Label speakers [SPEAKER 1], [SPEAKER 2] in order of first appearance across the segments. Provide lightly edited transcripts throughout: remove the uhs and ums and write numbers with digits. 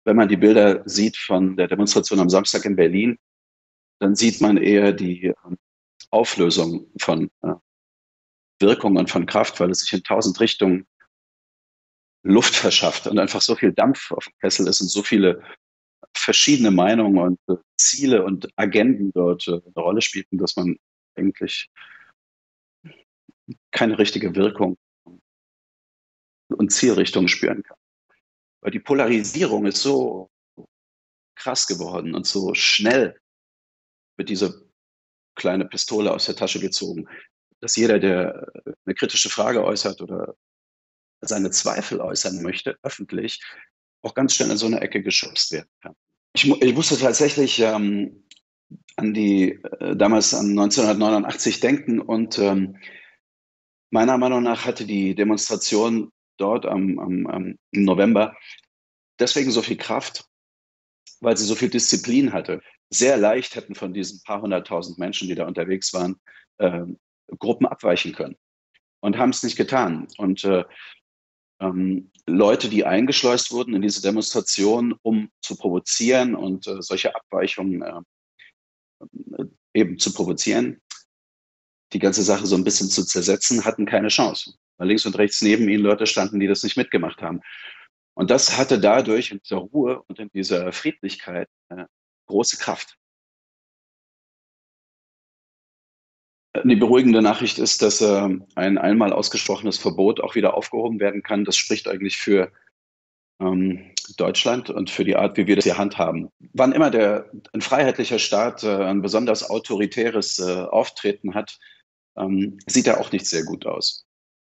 [SPEAKER 1] wenn man die Bilder sieht von der Demonstration am Samstag in Berlin, dann sieht man eher die Auflösung von Wirkung und von Kraft, weil es sich in 1000 Richtungen Luft verschafft und einfach so viel Dampf auf dem Kessel ist und so viele verschiedene Meinungen und Ziele und Agenden dort eine Rolle spielten, dass man eigentlich keine richtige Wirkung und Zielrichtung spüren kann. Weil die Polarisierung ist so krass geworden und so schnell mit dieser kleine Pistole aus der Tasche gezogen, dass jeder, der eine kritische Frage äußert oder seine Zweifel äußern möchte, öffentlich, auch ganz schnell in so eine Ecke geschubst werden kann. Ich musste tatsächlich an die damals an 1989 denken und meiner Meinung nach hatte die Demonstration dort im November deswegen so viel Kraft, weil sie so viel Disziplin hatte. Sehr leicht hätten von diesen paar hunderttausend Menschen, die da unterwegs waren, Gruppen abweichen können und haben es nicht getan. Und Leute, die eingeschleust wurden in diese Demonstration, um zu provozieren und solche Abweichungen eben zu provozieren, die ganze Sache so ein bisschen zu zersetzen, hatten keine Chance. Weil links und rechts neben ihnen Leute standen, die das nicht mitgemacht haben. Und das hatte dadurch in dieser Ruhe und in dieser Friedlichkeit große Kraft. Die beruhigende Nachricht ist, dass ein einmal ausgesprochenes Verbot auch wieder aufgehoben werden kann. Das spricht eigentlich für Deutschland und für die Art, wie wir das hier handhaben. Wann immer ein freiheitlicher Staat ein besonders autoritäres Auftreten hat, sieht er auch nicht sehr gut aus.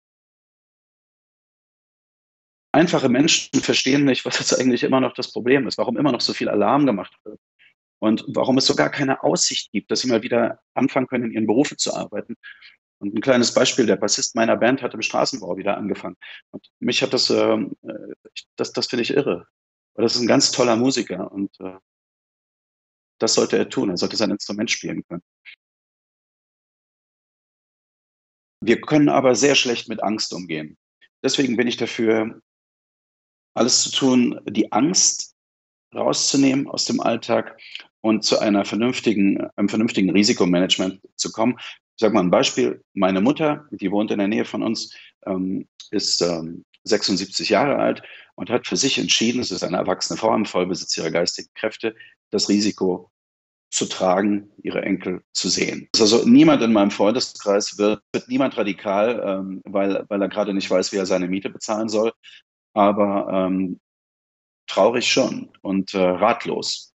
[SPEAKER 1] Einfache Menschen verstehen nicht, was jetzt eigentlich immer noch das Problem ist, warum immer noch so viel Alarm gemacht wird und warum es so gar keine Aussicht gibt, dass sie mal wieder anfangen können, in ihren Berufen zu arbeiten. Und ein kleines Beispiel, der Bassist meiner Band hat im Straßenbau wieder angefangen. Und mich hat das finde ich irre. Weil das ist ein ganz toller Musiker und das sollte er tun. Er sollte sein Instrument spielen können. Wir können aber sehr schlecht mit Angst umgehen. Deswegen bin ich dafür, alles zu tun, die Angst rauszunehmen aus dem Alltag und zu einem vernünftigen Risikomanagement zu kommen. Ich sage mal ein Beispiel. Meine Mutter, die wohnt in der Nähe von uns, ist 76 Jahre alt und hat für sich entschieden, es ist eine erwachsene Frau im Vollbesitz ihrer geistigen Kräfte, das Risiko zu tragen, ihre Enkel zu sehen. Also niemand in meinem Freundeskreis wird niemand radikal, weil er gerade nicht weiß, wie er seine Miete bezahlen soll, aber traurig schon und ratlos.